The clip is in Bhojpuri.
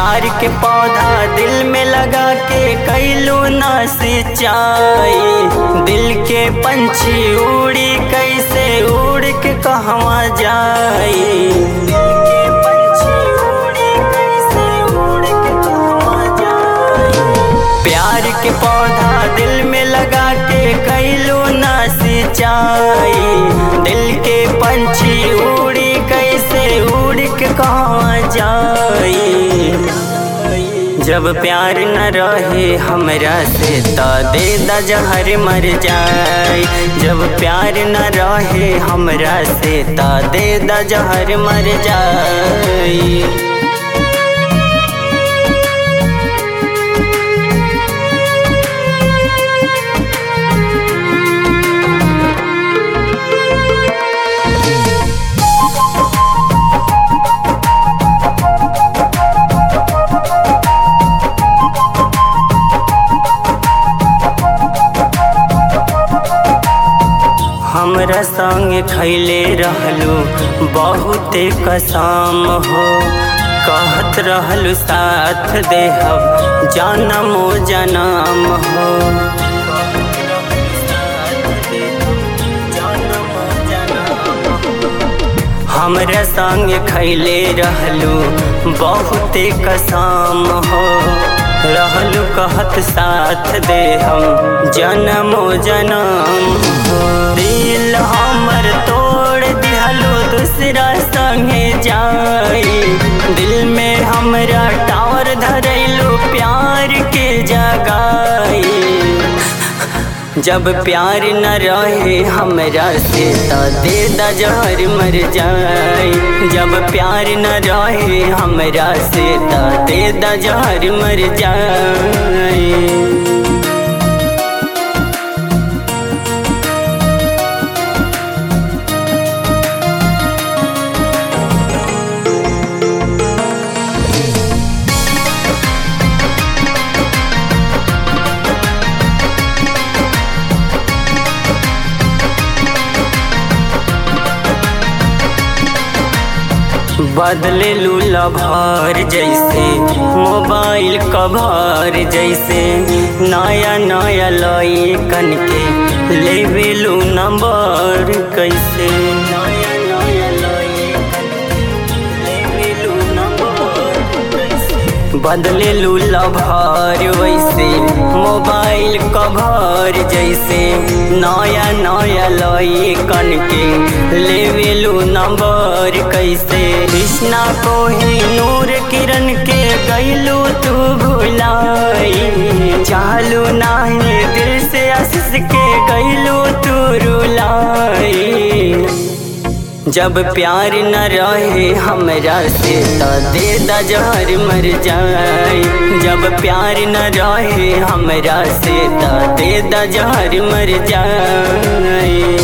प्यार के पौधा दिल में लगा के कैलू ना सिंचाई। दिल के पंछी उड़ी कैसे उड़ के कहवा जाई। प्यार के पौधा दिल में लगा के कैलू ना सिंचाई। दिल के पंछी उड़ी कैसे उड़ के कहवा जाई। जब प्यार न रहे हमरा से त दे दा जहर मर जाए। जब प्यार न रहे हमरा से त दे दा जहर मर जाए। हमरा संग खैले रहलू बहुते कसम हो। कहत रहलू साथ देहब जनमो जनम हो। हमरा संग खैले रहलू बहुते कसम हो। रहलू कहत साथ दे हम जनमो जनम हो। दिल हमर तोड़ दिहलू दूसरा संगे जाई। दिल में हमरा टावर धरैलू प्यार के जगाई। जब प्यार न रहे हमरा से त दे दा जहर मर जाए। जब प्यार न रहे हमरा से त दे दा जहर मर जाए। बदले लूला भर जैसे मोबाइल कवर जैसे। नया नया लइकन के लेवेलू नंबर कैसे। नया नया लइकन के लेवेलू नंबर कैसे। बदले लूला भर वैसे मोबाइल कवर जैसे। नया नया लइकन के लेवेलू नंबर कैसे। कृष्णा को ही नूर किरण के गैलू तू भुलाई। चालू नाही दिल से आशीष के गैलू तू रुलाई। जब प्यार न रहे हमरा से त दे दा जहर मर जाए। जब प्यार न रहे हमरा से त दे दा जहर मर जाए।